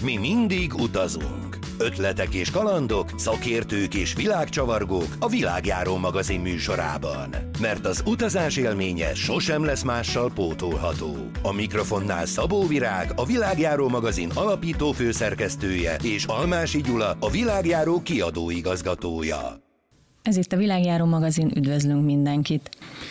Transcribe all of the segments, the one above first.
Mi mindig utazunk. Ötletek és kalandok, szakértők és világcsavargók a Világjáró magazin műsorában. Mert az utazás élménye sosem lesz mással pótolható. A mikrofonnál Szabó Virág, a Világjáró magazin alapító főszerkesztője, és Almási Gyula, a Világjáró kiadóigazgatója. Ez itt a Világjáró magazin, üdvözlünk mindenkit.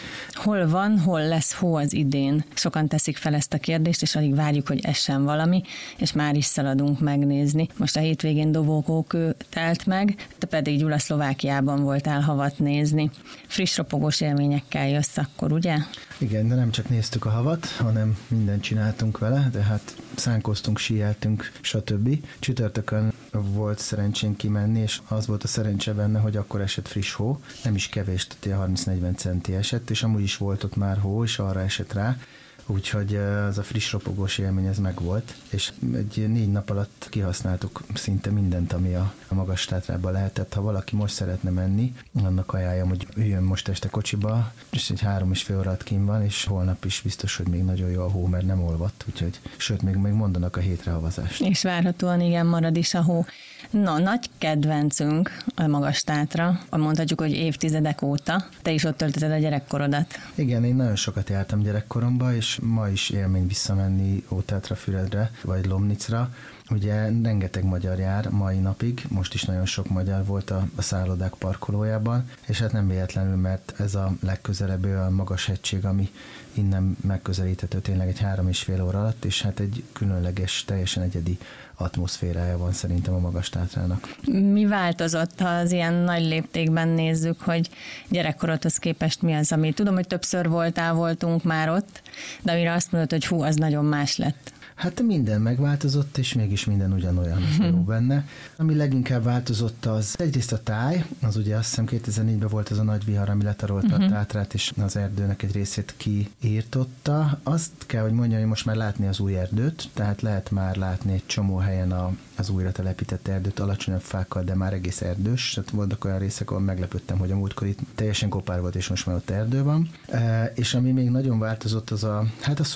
Hol van, hol lesz hó az idén? Sokan teszik fel ezt a kérdést, és alig várjuk, hogy essen valami, és már is szaladunk megnézni. Most a hétvégén Dobókókő telt meg, te pedig Gyula Szlovákiában voltál havat nézni. Friss ropogós élményekkel jössz akkor, ugye? Igen, de nem csak néztük a havat, hanem mindent csináltunk vele, de hát szánkoztunk, síeltünk, stb. Csütörtökön volt szerencsén kimenni, és az volt a szerencse benne, hogy akkor esett friss hó, nem is kevés, tehát 30-40 centi esett, és amúgy is volt ott már hó, és arra esett rá, úgyhogy az a friss ropogós élmény ez megvolt, és egy 4 nap alatt kihasználtuk szinte mindent, ami a Magas-Tátrában lehetett. Ha valaki most szeretne menni, annak ajánlom, hogy üljön most este kocsiba, és egy 3,5 órát kint van, és holnap is biztos, hogy még nagyon jó a hó, mert nem olvadt, úgyhogy sőt, még mondanak a hétre havazást. És várhatóan igen, marad is a hó. Na, nagy kedvencünk a Magas-Tátra, mondhatjuk, hogy évtizedek óta. Te is ott töltötted a gyerekkorodat. Igen, én nagyon sokat jártam gyerekkoromban, és ma is élmény visszamenni Ótátrafüredre, vagy Lomnicra. Ugye rengeteg magyar jár mai napig, most is nagyon sok magyar volt a szállodák parkolójában, és hát nem véletlenül, mert ez a legközelebbi olyan magas hegység, ami innen megközelíthető tényleg egy 3,5 óra alatt, és hát egy különleges, teljesen egyedi atmoszférája van szerintem a Magas-Tátrának. Mi változott, ha az ilyen nagy léptékben nézzük, hogy gyerekkorodhoz képest mi az, ami tudom, hogy többször voltunk már ott, de amire azt mondod, hogy hú, az nagyon más lett. Hát minden megváltozott, és mégis minden ugyanolyan jó benne. Ami leginkább változott az egyrészt a táj, az ugye azt hiszem 2004-ben volt az a nagy vihar, ami letarolta a Tátrát, és az erdőnek egy részét kiírtotta. Azt kell, hogy mondjam, hogy most már látni az új erdőt, tehát lehet már látni egy csomó helyen az újra telepített erdőt, alacsonyabb fákkal, de már egész erdős. Tehát voltak olyan részek, ahol meglepődtem, hogy a múltkor itt teljesen kopár volt, és most már ott erdő van. És ami még nagyon változott, az a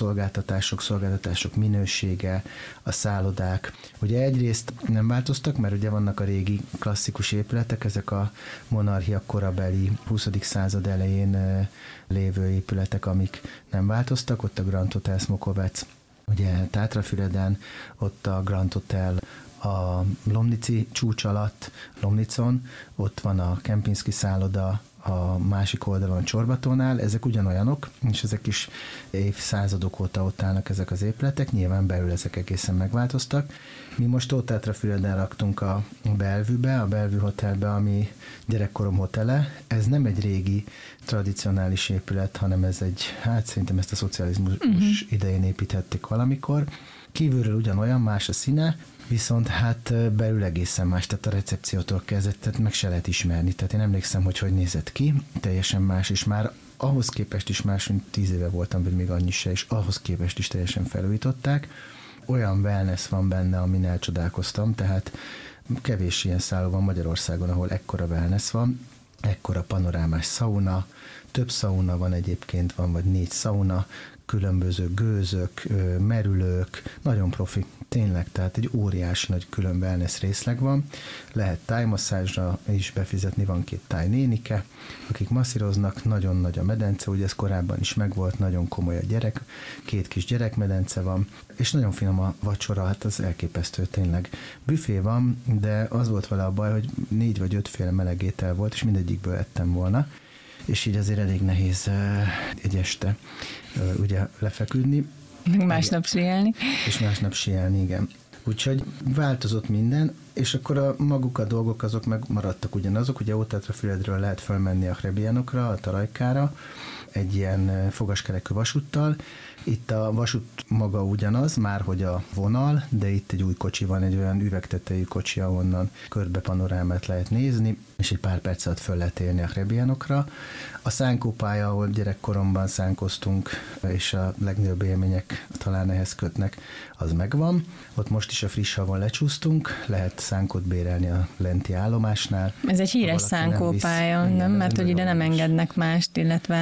szolgáltatások minősége, a szállodák. Ugye egyrészt nem változtak, mert ugye vannak a régi klasszikus épületek, ezek a monarchia korabeli 20. század elején lévő épületek, amik nem változtak, ott a Grand Hotel Smokovec, ugye Tátrafüreden, ott a Grand Hotel a Lomnici csúcs alatt, Lomnicon, ott van a Kempinski szálloda, a másik oldalon Csorbatónál, ezek ugyanolyanok, és ezek is évszázadok óta ott állnak ezek az épületek, nyilván belül ezek egészen megváltoztak. Mi most Ótátrafüreden raktunk a Bellevue-be, a Bellevue Hotelbe, ami gyerekkorom hotele. Ez nem egy régi, tradicionális épület, hanem ez egy, hát szerintem ezt a szocializmus idején építhették valamikor. Kívülről ugyanolyan, más a színe, viszont hát belül egészen más, tehát a recepciótól kezdett, meg se lehet ismerni. Tehát én emlékszem, hogy nézett ki, teljesen más, és már ahhoz képest is más, mint 10 éve voltam, vagy még annyi se, és ahhoz képest is teljesen felújították. Olyan wellness van benne, amin elcsodálkoztam, tehát kevés ilyen szálló van Magyarországon, ahol ekkora wellness van, ekkora panorámás szauna, több szauna van egyébként, van vagy 4 szauna, különböző gőzök, merülők, nagyon profi, tényleg, tehát egy óriási nagy külön wellness részleg van. Lehet tájmasszázsra is befizetni, van 2 tájnénike, akik masszíroznak, nagyon nagy a medence, ugye ez korábban is megvolt, nagyon komoly a gyerek, 2 kis gyerekmedence van, és nagyon finom a vacsora, hát az elképesztő tényleg. Büfé van, de az volt vele a baj, hogy 4 vagy 5 féle meleg étel volt, és mindegyikből ettem volna, és így azért elég nehéz egy este ugye lefeküdni. Meg másnap síelni. És másnap síelni, igen. Úgyhogy változott minden, és akkor maguk a dolgok azok meg maradtak ugyanazok. Ugye Ótátrafüredről lehet felmenni a Hrebianokra, a Talajkára, egy ilyen fogaskerekű vasúttal. Itt a vasút maga ugyanaz, már hogy a vonal, de itt egy új kocsi van, egy olyan üvegtetejű kocsi, ahonnan körbe panorámát lehet nézni, és egy pár perc alatt föl lehet érni a Hrebianokra. A szánkópálya, ahol gyerekkoromban szánkoztunk, és a legnagyobb élmények talán ehhez kötnek, az megvan. Ott most is a friss havon lecsúsztunk, lehet szánkót bérelni a lenti állomásnál. Ez egy híres szánkópálya, nem? Mert hogy ide nem engednek mást, illetve itt csak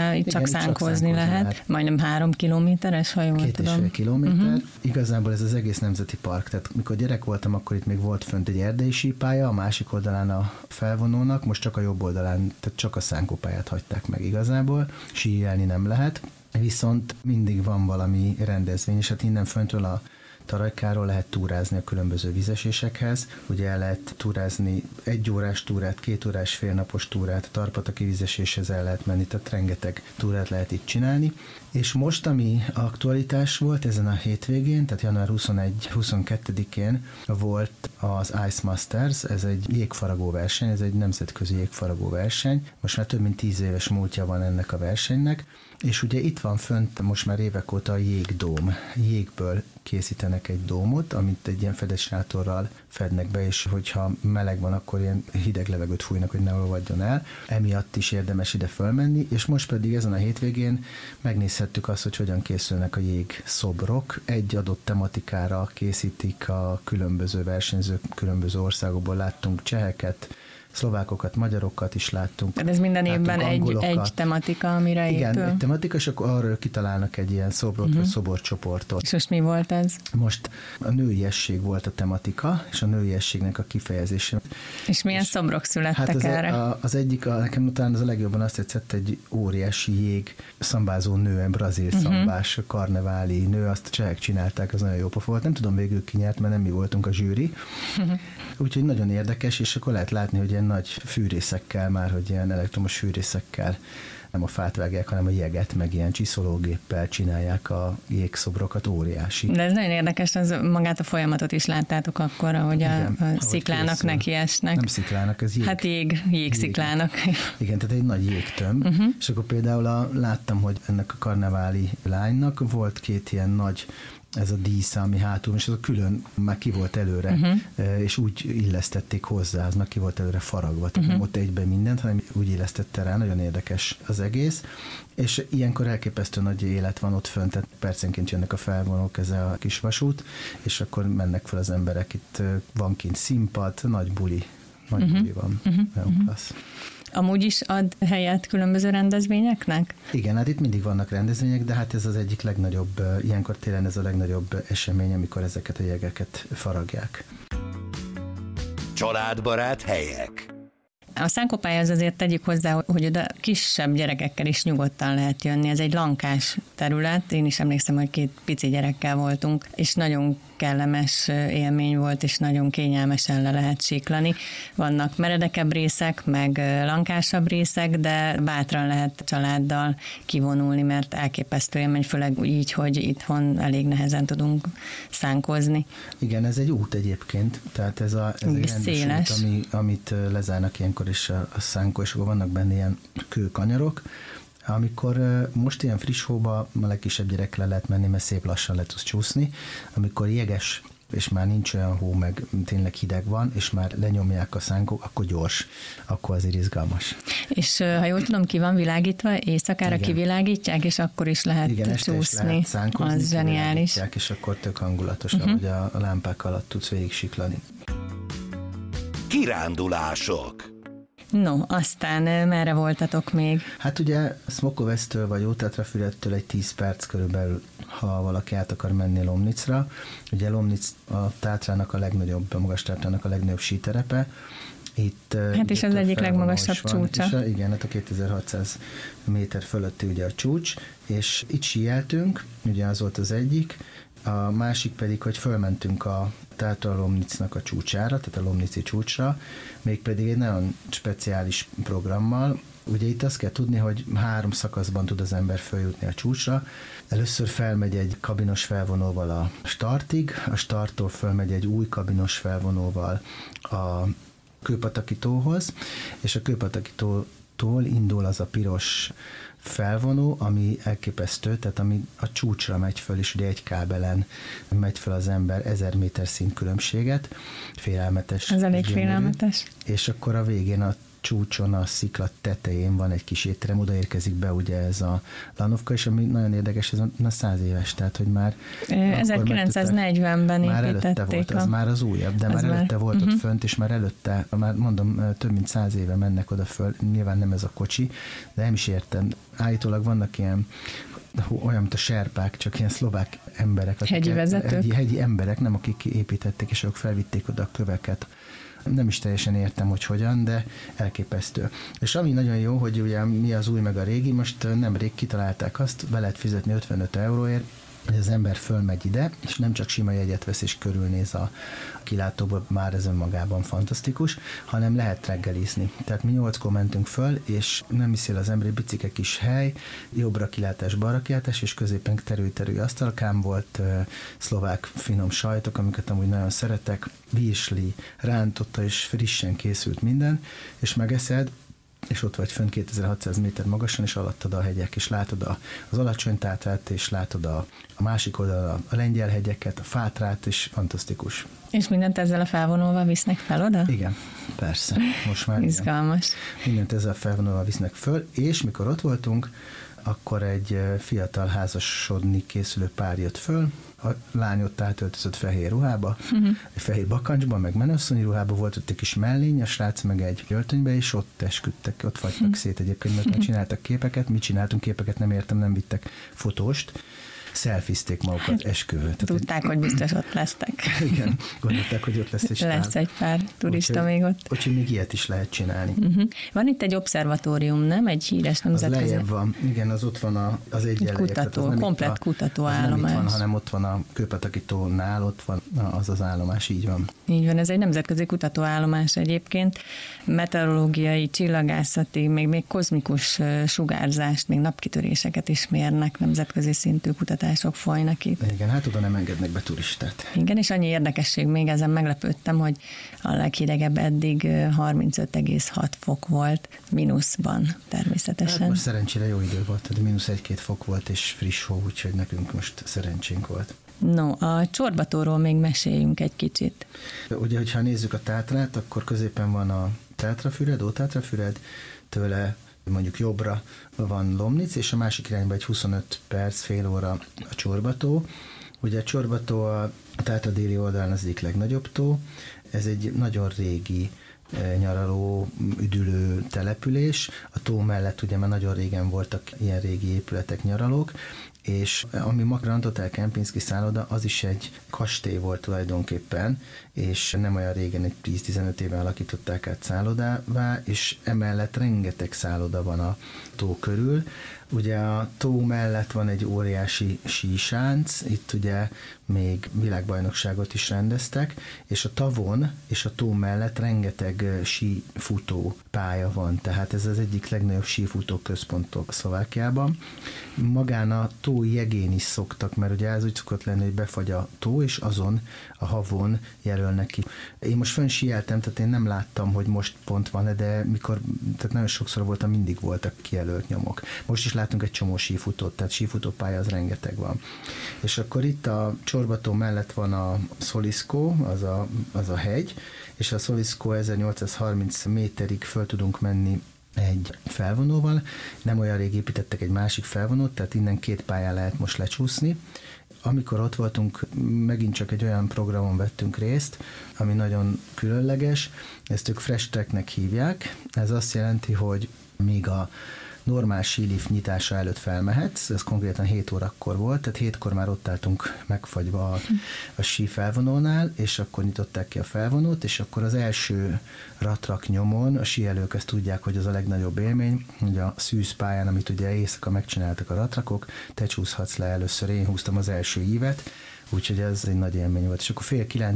csak szánkozni lehet. Majdnem 3 kilométeres, ha jól tudom. 2,5 kilométer. Igazából ez az egész nemzeti park. Tehát mikor gyerek voltam, akkor itt még volt fönt egy erdei sípálya, a másik oldalán a felvonónak, most csak a jobb oldalán, tehát csak a szánkópályát hagyták meg igazából. Síelni nem lehet, viszont mindig van valami rendezvény, és hát innen föntről a Tarajkáról lehet túrázni a különböző vízesésekhez. Ugye el lehet túrázni 1 órás túrát, 2 órás félnapos túrát, a Tarpataki vízeséshez el lehet menni, tehát rengeteg túrát lehet itt csinálni. És most, ami aktualitás volt ezen a hétvégén, tehát január 21-22-én volt az Ice Masters, ez egy jégfaragó verseny, ez egy nemzetközi jégfaragó verseny. Most már több mint 10 éves múltja van ennek a versenynek, és ugye itt van fönt most már évek óta a jégdóm. Jégből készítenek egy dómot, amit egy ilyen fedezsátorral fednek be, és hogyha meleg van, akkor ilyen hideg levegőt fújnak, hogy ne olvadjon el. Emiatt is érdemes ide fölmenni, és most pedig ezen a hétvégén megnézhettük azt, hogy hogyan készülnek a jégszobrok. Egy adott tematikára készítik a különböző versenyzők, különböző országokból láttunk cseheket, szlovákokat, magyarokat is láttunk. Tehát ez minden évben egy tematika, amire épül? Igen, egy tematika, és akkor arról kitalálnak egy ilyen szobrot, vagy szoborcsoportot. És most mi volt ez? Most a nőiesség volt a tematika, és a nőiességnek a kifejezése. És milyen szobrok születtek erre? Az egyik, nekem talán az a legjobban azt tetszett, egy óriási jég szambázó nő, egy brazil szambás, karneváli nő, azt a csehek csinálták, az nagyon jó pofa volt. Nem tudom végül ki nyert, mert nem mi voltunk a zsűri. Úgyhogy nagyon érdekes, és akkor lehet látni, hogy ilyen nagy fűrészekkel már, hogy ilyen elektromos fűrészekkel nem a fát vágják, hanem a jeget, meg ilyen csiszológéppel csinálják a jégszobrokat, óriási. De ez nagyon érdekes, az magát a folyamatot is láttátok akkor, ahogy igen, a sziklának nekiesnek. Nem sziklának, ez jég. Hát jégsziklának. Igen, tehát egy nagy jégtömb, és akkor például láttam, hogy ennek a karneváli lánynak volt 2 ilyen nagy, ez a dísz, ami hátul, és az a külön már ki volt előre, és úgy illesztették hozzá, az már ki volt előre faragva, tehát nem ott egyben mindent, hanem úgy illesztette rá, nagyon érdekes az egész, és ilyenkor elképesztő nagy élet van ott fönt, tehát percenként jönnek a felvonók, ez a kis vasút, és akkor mennek fel az emberek, itt van kint színpad, nagy buli van, nagyon klassz. Amúgy is ad helyet különböző rendezvényeknek? Igen, hát itt mindig vannak rendezvények, de hát ez az egyik legnagyobb, ilyenkor télen ez a legnagyobb esemény, amikor ezeket a jegeket faragják. Családbarát helyek. A szánkópályához azért tegyük hozzá, hogy oda kisebb gyerekekkel is nyugodtan lehet jönni. Ez egy lankás terület. Én is emlékszem, hogy 2 pici gyerekkel voltunk, és nagyon kellemes élmény volt, és nagyon kényelmesen le lehet síklani. Vannak meredekebb részek, meg lankásabb részek, de bátran lehet családdal kivonulni, mert elképesztő élmény, főleg így, hogy itthon elég nehezen tudunk szánkozni. Igen, ez egy út egyébként, tehát ez egy széles út, amit lezárnak ilyenkor is a szánkó, és akkor vannak benne ilyen kőkanyarok, amikor most ilyen friss hóba a legkisebb gyerekkel lehet menni, mert szép lassan le tudsz csúszni, amikor jeges, és már nincs olyan hó, meg tényleg hideg van, és már lenyomják a szánkók, akkor gyors, akkor azért izgalmas. És ha jól tudom, ki van világítva, éjszakára kivilágítják, és akkor is lehet csúszni. Is lehet szánkozni, az zseniális. És akkor tök hangulatos, ahogy a lámpák alatt tudsz végig siklani. Kirándulások. No, aztán merre voltatok még? Hát ugye Smokovesztől vagy Ótátrafürettől egy 10 perc körülbelül, ha valaki át akar menni Lomnicra. Ugye Lomnic a Tátrának a legnagyobb, a Magas-Tátrának a legnagyobb síterepe. Itt, hát is az egyik legmagasabb csúcsa. Igen, hát a 2600 méter fölötti ugye a csúcs, és itt síeltünk, ugye az volt az egyik, a másik pedig, hogy fölmentünk a Tátra Lomnicnak a csúcsára, tehát a Lomnici csúcsra, mégpedig egy nagyon speciális programmal. Ugye itt azt kell tudni, hogy 3 szakaszban tud az ember följutni a csúcsra. Először felmegy egy kabinos felvonóval a startig, a starttól fölmegy egy új kabinos felvonóval a Kőpataki tóhoz, és a Kőpataki tótól indul az a piros felvonó, ami elképesztő, tehát ami a csúcsra megy föl, és ugye egy kábelen megy föl az ember 1000 méter szint különbséget, félelmetes. Ez elég félelmetes. És akkor a végén a csúcson, a szikla tetején van egy kis étterem, oda érkezik be ugye ez a Lanovka, és ami nagyon érdekes, ez a 100 éves, tehát hogy már 1940-ben már előtte volt, az már az újabb, de már előtte volt ott fönt, és már előtte, már mondom, több mint 100 éve mennek oda föl, nyilván nem ez a kocsi, de nem is értem. Állítólag vannak ilyen olyan, mint a serpák, csak ilyen szlovák emberek. Hegyi vezetők? Hegyi emberek, nem akik építették, és ők felvitték oda a köveket. Nem is teljesen értem, hogy hogyan, de elképesztő. És ami nagyon jó, hogy ugye mi az új meg a régi, most nemrég kitalálták azt, be lehet fizetni 55 euróért, hogy az ember fölmegy ide, és nem csak sima jegyet vesz és körülnéz a kilátóból, már ez önmagában fantasztikus, hanem lehet reggelizni. Tehát mi 8-kor mentünk föl, és nem viszi az ember, egy bicike kis hely, jobbra kilátás, balra kilátás, és középen terülj asztalkám volt, szlovák finom sajtok, amiket amúgy nagyon szeretek, virsli, rántotta, és frissen készült minden, és megeszed, és ott vagy fönn 2600 méter magasan, és alattad a hegyek, és látod az alacsony Tátrát, és látod a másik oldal a lengyel hegyeket, a Fátrát, és fantasztikus. És mindent ezzel a felvonulva visznek fel oda? Igen, persze. Most már izgalmas. Igen. Mindent ezzel a felvonulva visznek föl, és mikor ott voltunk, akkor egy fiatal házasodni készülő pár jött föl, a lány ott átöltözött fehér ruhába, egy fehér bakancsban, meg menőasszonyi ruhába volt ott egy kis mellény, a srác meg egy öltönybe, és ott esküdtek, ott fagytak szét egyébként, mert csináltak képeket, mi csináltunk képeket, nem értem, nem vittek fotóst, szelfizték magukat esküvőt. Tudták, hogy biztos ott lesztek. Igen, gondolták, hogy ott lesz egy stár. Lesz egy pár turista még ott. Úgyhogy még ilyet is lehet csinálni. Van itt egy obszervatórium, nem? Egy híres nemzetközi. Az lejjebb van, igen, az ott van az egyenlegyek. Komplett kutatóállomás. Nem itt van, hanem ott van a Kőpataki tónál, ott van az állomás, így van. Így van, ez egy nemzetközi kutatóállomás egyébként. Meteorológiai, csillagászati, még kozmikus sugárzást, még napkitöréseket is mérnek, nemzetközi szintű kutatások folynak itt. Igen, hát oda nem engednek be turistát. Igen, és annyi érdekesség, még ezen meglepődtem, hogy a leghidegebb eddig 35,6 fok volt, mínuszban természetesen. Hát most szerencsére jó idő volt, tehát -1-2 fok volt, és friss hó, úgyhogy nekünk most szerencsénk volt. No, a Csorbatóról még meséljünk egy kicsit. Ugye, hogyha nézzük a Tátrát, akkor középen van a Tátrafüred, Ótátrafüred, tőle mondjuk jobbra van Lomnic, és a másik irányban egy 25 perc, fél óra a Csorbató. Ugye a Csorbató a Tátra déli oldalán az egyik legnagyobb tó, ez egy nagyon régi nyaraló, üdülő település. A tó mellett ugye már nagyon régen voltak ilyen régi épületek, nyaralók, és ami ma Grand Hotel Kempinski szálloda, az is egy kastély volt tulajdonképpen, és nem olyan régen, egy 10-15 éve alakították át szállodává, és emellett rengeteg szálloda van a tó körül. Ugye a tó mellett van egy óriási sísánc, itt ugye még világbajnokságot is rendeztek, és a tavon és a tó mellett rengeteg sífutó pálya van, tehát ez az egyik legnagyobb sífutó központ Szlovákiában. Magán a tó jegén is szoktak, mert ugye ez úgy szokott lenni, hogy befagy a tó, és azon a havon jelölnek ki. Én most fönn síeltem, tehát én nem láttam, hogy most pont van, de mikor, tehát nagyon sokszor voltam, mindig voltak kijelölt nyomok. Most is látunk egy csomó sífutót, tehát sífutópálya az rengeteg van. És akkor itt a Csorbató mellett van a Szoliszkó, az a hegy, és a Szoliszkó 1830 méterig föl tudunk menni egy felvonóval. Nem olyan rég építettek egy másik felvonót, tehát innen 2 pályán lehet most lecsúszni. Amikor ott voltunk, megint csak egy olyan programon vettünk részt, ami nagyon különleges, ezt ők Fresh Tracknek hívják. Ez azt jelenti, hogy még a normál sílift nyitása előtt felmehetsz, ez konkrétan 7 órakor volt, tehát 7-kor már ott álltunk megfagyva a sí felvonónál, és akkor nyitották ki a felvonót, és akkor az első ratrak nyomon a síelők ezt tudják, hogy az a legnagyobb élmény, hogy a szűzpályán, amit ugye éjszaka megcsináltak a ratrakok, te csúszhatsz le először, én húztam az első ívet, úgyhogy ez egy nagy élmény volt. És akkor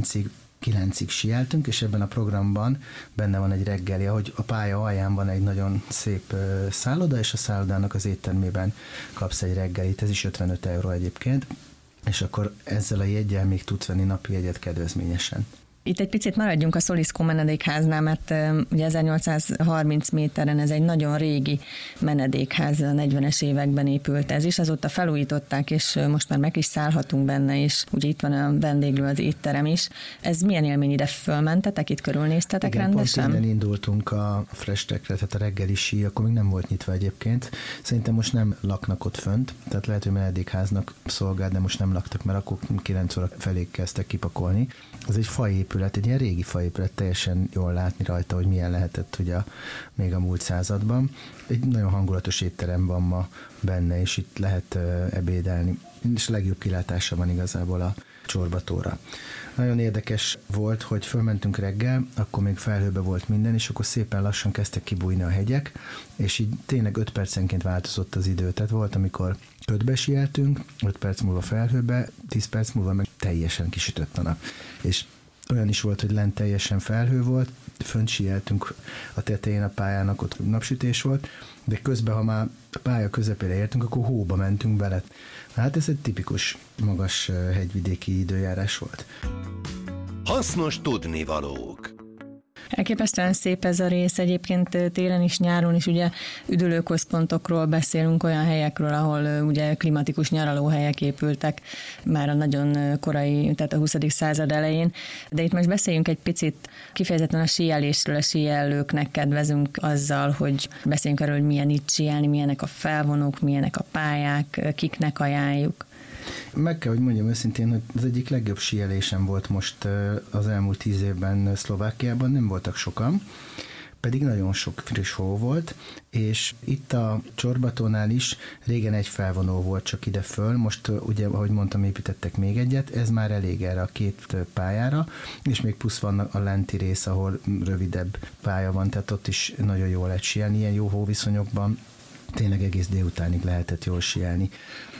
8:30-9-ig síeltünk, és ebben a programban benne van egy reggeli, ahogy a pálya alján van egy nagyon szép szálloda, és a szállodának az éttermében kapsz egy reggelit, ez is 55 euró egyébként, és akkor ezzel a jeggyel még tudsz venni napi jegyet kedvezményesen. Itt egy picit maradjunk a Szoliszkó menedékháznál, mert ugye 1830 méteren ez egy nagyon régi menedékház, a 40-es években épült ez is, azóta felújították, és most már meg is szállhatunk benne, és ugye itt van a vendéglő, az étterem is. Ez milyen élmény, ide fölmentetek, itt körülnéztetek? Igen, rendesen? Pont innen indultunk a Frestekre, tehát a reggeli sí, akkor még nem volt nyitva egyébként. Szerintem most nem laknak ott fönt, tehát lehet, hogy menedékháznak szolgál, de most nem laktak, mert akkor 9 óra felé kezdtek kipakolni. Ez egy faépület, egy ilyen régi faépület, teljesen jól látni rajta, hogy milyen lehetett ugye még a múlt században. Egy nagyon hangulatos étterem van ma benne, és itt lehet ebédelni, és a legjobb kilátása van igazából a Csorbatóra. Nagyon érdekes volt, hogy fölmentünk reggel, akkor még felhőbe volt minden, és akkor szépen lassan kezdtek kibújni a hegyek, és így tényleg 5 percenként változott az idő. Tehát volt, amikor ködbe sieltünk, 5 perc múlva felhőbe, 10 perc múlva meg teljesen kisütött a nap. És olyan is volt, hogy lent teljesen felhő volt, fönt sieltünk a tetején a pályának, ott napsütés volt, de közben, ha már a pálya közepére értünk, akkor hóba mentünk bele. Hát ez egy tipikus magas hegyvidéki időjárás volt. Hasznos tudnivalók. Elképesztően szép ez a rész, egyébként télen is, nyáron is ugye üdülőközpontokról beszélünk, olyan helyekről, ahol ugye klimatikus nyaralóhelyek épültek már a nagyon korai, tehát a 20. század elején. De itt most beszéljünk egy picit kifejezetten a síelésről, a síelőknek kedvezünk azzal, hogy beszéljünk arról, hogy milyen itt síelni, milyenek a felvonók, milyenek a pályák, kiknek ajánljuk. Meg kell, hogy mondjam őszintén, hogy az egyik legjobb síelésem volt most az elmúlt 10 évben Szlovákiában, nem voltak sokan, pedig nagyon sok friss hó volt, és itt a Csorbatónál is régen egy felvonó volt csak ide föl, most ugye, ahogy mondtam, építettek még egyet, ez már elég erre a 2 pályára, és még plusz van a lenti rész, ahol rövidebb pálya van, tehát ott is nagyon jól lehet síelni, ilyen jó hóviszonyokban, tényleg egész délutánig lehetett jól síelni.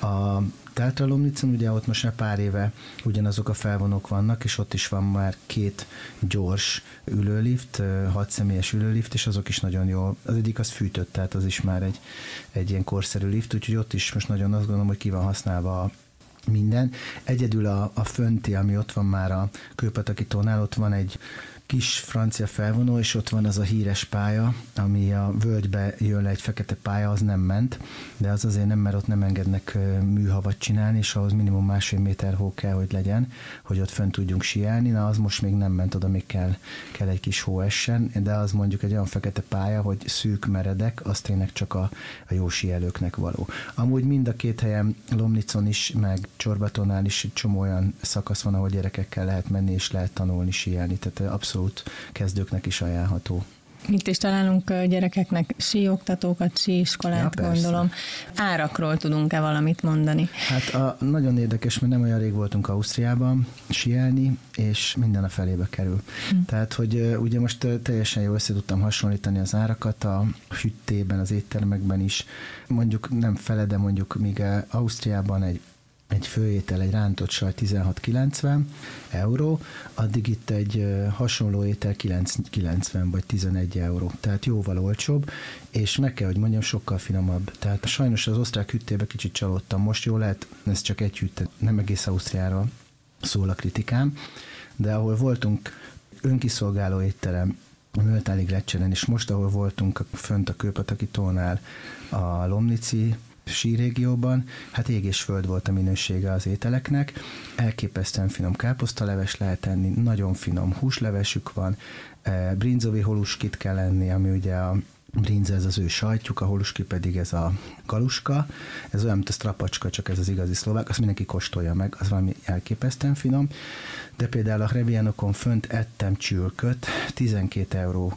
A Tátra Lomnicon ugye ott most már pár éve ugyanazok a felvonók vannak, és ott is van már 2 gyors ülőlift, 6 személyes ülőlift, és azok is nagyon jó. Az egyik az fűtött, tehát az is már egy ilyen korszerű lift, úgyhogy ott is most nagyon azt gondolom, hogy ki van használva minden. Egyedül a fönti, ami ott van már a Kőpataki tónál, ott van egy kis francia felvonó, és ott van az a híres pálya, ami a völgybe jön le, egy fekete pálya, az nem ment, de az azért nem, mert ott nem engednek műhavat csinálni, és ahhoz minimum 1,5 méter hó kell, hogy legyen, hogy ott fönn tudjunk síelni, na az most még nem ment, oda még kell egy kis hó essen, de az mondjuk egy olyan fekete pálya, hogy szűk, meredek, az tényleg csak a jó síelőknek való. Amúgy mind a 2 helyen, Lomnicon is, meg Csorbatónál is egy csomó olyan szakasz van, ahol gyerekekkel lehet menni, és lehet tanulni síelni, tehát abszolút kezdőknek is ajánlható. Itt is találunk gyerekeknek síoktatókat, síiskolát, ja, gondolom. Árakról tudunk-e valamit mondani? Hát nagyon érdekes, mert nem olyan rég voltunk Ausztriában síelni, és minden a felébe kerül. Tehát, hogy ugye most teljesen jól össze tudtam hasonlítani az árakat a hüttében, az éttermekben is. Mondjuk nem fele, de mondjuk míg Ausztriában egy főétel, egy rántott sajt 16,90 euró, addig itt egy hasonló étel 9,90 vagy 11 euró. Tehát jóval olcsóbb, és meg kell, hogy mondjam, sokkal finomabb. Tehát sajnos az osztrák hüttébe kicsit csalódtam. Most jól lehet, ez csak egy hütte, nem egész Ausztriáról szól a kritikám, de ahol voltunk önkiszolgáló étterem, a Möltáli Gletscheren, és most, ahol voltunk fönt a Kőpataki tónál, a Lomnici sírégióban, hát ég és föld volt a minősége az ételeknek, elképesztően finom káposztaleves lehet enni, nagyon finom húslevesük van, brinzovi holuskit kell enni, ami ugye a brinza, ez az ő sajtjuk, a holuski pedig ez a galuska, ez olyan, mint a strapacska, csak ez az igazi szlovák, azt mindenki kóstolja meg, az valami elképesztően finom, de például a Hrebianokon fönt ettem csülköt, 12,90 euró,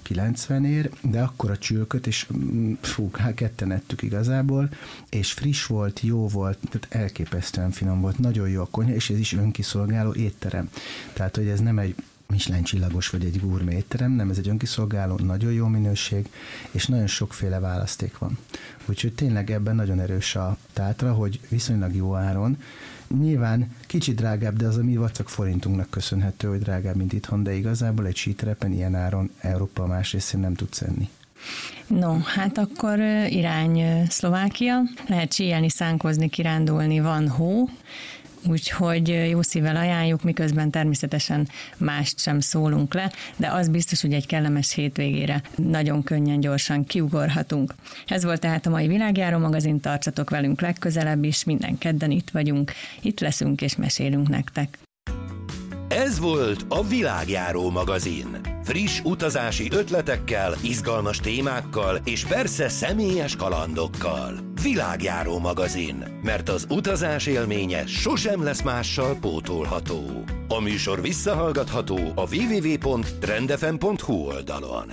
de akkor a csülköt, és hát ketten ettük igazából, és friss volt, jó volt, tehát elképesztően finom volt, nagyon jó a konyha, és ez is önkiszolgáló étterem. Tehát, hogy ez nem egy Michelin csillagos vagy egy gourmet étterem, nem, ez egy önkiszolgáló, nagyon jó minőség, és nagyon sokféle választék van. Úgyhogy tényleg ebben nagyon erős a Tátra, hogy viszonylag jó áron, nyilván kicsit drágább, de az a mi vacak forintunknak köszönhető, hogy drágább, mint itthon, de igazából egy síterepen ilyen áron Európa más részén nem tudsz enni. No, hát akkor irány Szlovákia, lehet síelni, szánkozni, kirándulni, van hó. úgyhogy jó szívvel ajánljuk, miközben természetesen mást sem szólunk le, de az biztos, hogy egy kellemes hétvégére nagyon könnyen, gyorsan kiugorhatunk. Ez volt tehát a mai Világjáró magazin, tartsatok velünk legközelebb is, minden kedden itt vagyunk, itt leszünk és mesélünk nektek. Ez volt a Világjáró magazin. Friss utazási ötletekkel, izgalmas témákkal és persze személyes kalandokkal. Világjáró magazin, mert az utazás élménye sosem lesz mással pótolható. A műsor visszahallgatható a www.trendfm.hu oldalon.